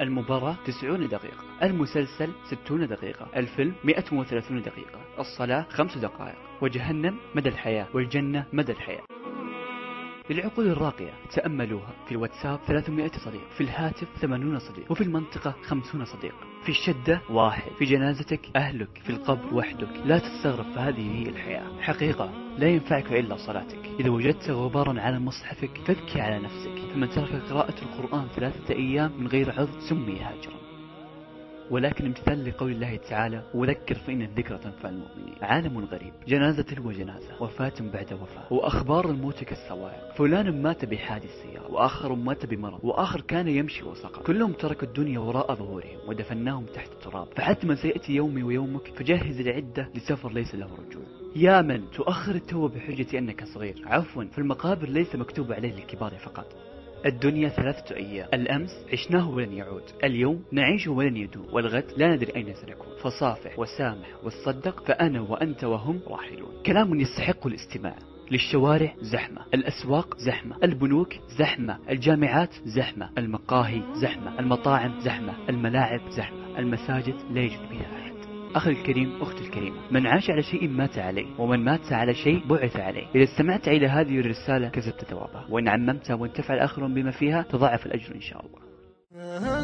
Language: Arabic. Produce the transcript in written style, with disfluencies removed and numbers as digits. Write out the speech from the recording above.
المباراة 90 دقيقة، المسلسل 60 دقيقة، الفيلم 130 دقيقة، الصلاة 5 دقائق، وجهنم مدى الحياة والجنة مدى الحياة. للعقول الراقية تأملوها. في الواتساب 300 صديق، في الهاتف 80 صديق، وفي المنطقة 50 صديق. في الشدة واحد، في جنازتك أهلك، في القبر وحدك. لا تستغرب، فهذه هي الحياة. حقيقة لا ينفعك إلا صلاتك. إذا وجدت غبارا على مصحفك فابكي على نفسك، فمن ترك قراءة القرآن 3 أيام من غير عذر سمي هاجرا. ولكن امتثال لقول الله تعالى: وذكر فإن الذكرى تنفع المؤمنين. عالم غريب، جنازة وجنازة، وفاة بعد وفاة، وأخبار الموت كالصواعق. فلان مات بحادث سيارة، وآخر مات بمرض، وآخر كان يمشي وسقط. كلهم تركوا الدنيا وراء ظهورهم ودفناهم تحت التراب. فحتما سيأتي يومي ويومك، فجهز العدة لسفر ليس له رجوع. يا من تؤخر التوبة بحجة أنك صغير، عفوا، فالمقابر ليس مكتوب عليه للكبار فقط. الدنيا 3 أيام، الأمس عشناه ولن يعود، اليوم نعيشه ولن يدوم، والغد لا ندري أين سنكون. فصافح وسامح وصدق، فأنا وأنت وهم راحلون. كلام يستحق الاستماع. للشوارع زحمة، الأسواق زحمة، البنوك زحمة، الجامعات زحمة، المقاهي زحمة، المطاعم زحمة، الملاعب زحمة، المساجد لا يجد بها أحد. أخي الكريم، أختي الكريمة، من عاش على شيء مات عليه، ومن مات على شيء بعث عليه. إذا استمعت إلى هذه الرسالة كسبت ثوابها، وإن عممتها وانتفع الآخرون بما فيها تضاعف الأجر إن شاء الله.